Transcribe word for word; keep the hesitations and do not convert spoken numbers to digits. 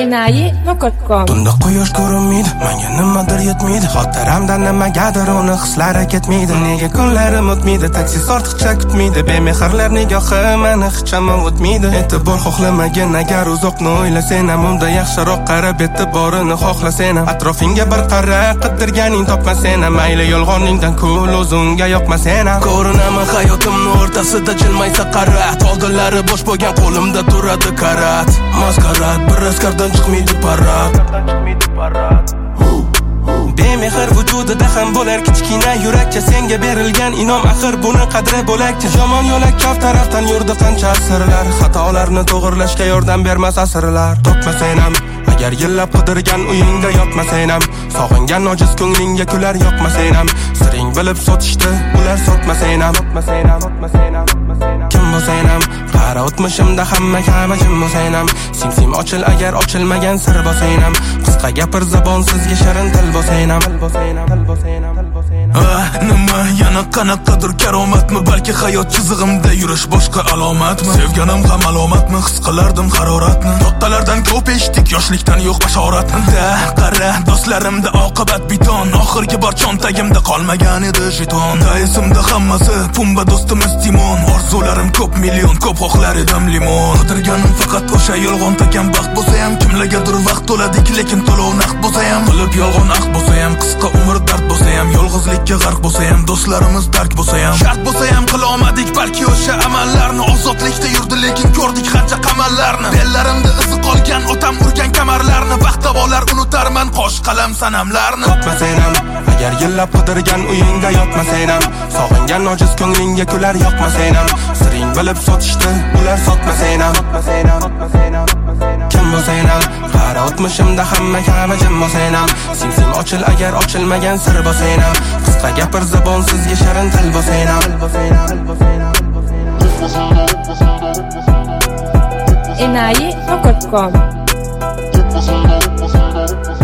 enayi nokot nokot com. Tunda quyosh ko'rinmaydi, menga nimadir yetmaydi. Xotiramdan nimagadir uni hislari ketmaydi. Nega kunlarim o'tmaydi, taksi ortiqcha kutmaydi. Bemehrlar nigohi meni hichama o'tmaydi. E'tibor xohlamagan agar uzoqni o'ylasang ham unda yaxshiroq qarab e'tiborini xohlasang ham. Atrofingga bir qara, qidirganing topmasang ham. Mayli yolg'oningdan ko'l o'zingga yoqmasang ham. Ko'rinaman hayotimni o'rtasida jilmaysa qarat. Oldinlari bosh bo'lgan qo'limda turadi karat. Maskarat, bir askardan chiqmaydi parad. Bemehr vujudida ham bo'lar kichkina yurakcha. Senga berilgan inom axir buni qadri bo'lakcha. Yomon yo'lak kof tarafdan yurdi qancha asrlar. Xatolarni to'g'rilashga yordam bermas asrlar. Topmasang ham agar yillab qidirgan uyingda yotmasang ham, sog'ingan ojiz ko'nglingga kular yoqmasang ham, siring bilib sotishdi ular sotmasang ham, sotmasang ham, sotmasang ham, kim bo'lsang ham, qara o'tmishimda hamma kabi jim bo'lsang ham, sim-sim ochil agar ochilmagan sir bo'lsang ham, qisqa gapir zabonsizga shirin til bo'lsang ham, til bo'lsang ham, til bo'lsang ham, til bo'lsang ham. Ah, nima yana qanaqadir karomatmi, balki hayot chizig'imda yurish boshqa alomatmi? Sevganim ham alomatmi, his qilardim haroratni. To'ttalardan ko'p eshitdik yoshlikdan yo'q bashoratni. Da qara do'stlarimda oqibat biton, oxirgi bor cho'ntagimda qolmagan edi jeton. Da esimda hammasi pumba do'stimiz Timon. Orzularim ko'p million, ko'p xohlar edim limon. Qidirganim faqat o'sha yolg'on takan baxt bo'lsa ham, kimlargadir vaqt to'ladik lekin to'lov naqd bo'lsa ham, qilib yolg'on aqd bo'lsa ham, qisqa umr dard bo'lsa ham, yolg'izlikka g'arq bo'lsa ham, do'stlarimiz dark bo'lsa ham, shart bo'lsa ham qilolmadik balki o'sha amallarni. Ozodlikda yurdi lekin ko'rdik qancha qamallarni. Bellarimda izi qolgan otam urgan kamarlarni. Vaqtavolar unutarman qosh qalam sanamlarni. Topmasang ham agar yillab qidirgan uyingda yotmasang ham, sog'ingan ojiz ko'nglingga kular yoqmasang ham, siring bilib sotishdi ular sotmasang ham, sotmasang ham, sotmasang ham, kim bo'lsang ham, qara o'tmishimda hamma kabi jim bo'lsang ham, sim-sim ochil agar ochilmagan sir bo'lsang ham, qisqa gapir zabonsizga shirin til bo'lsang ham, til bo'lsang ham, til bo'lsang ham, til bo'lsang ham. enayi nokot nokot com.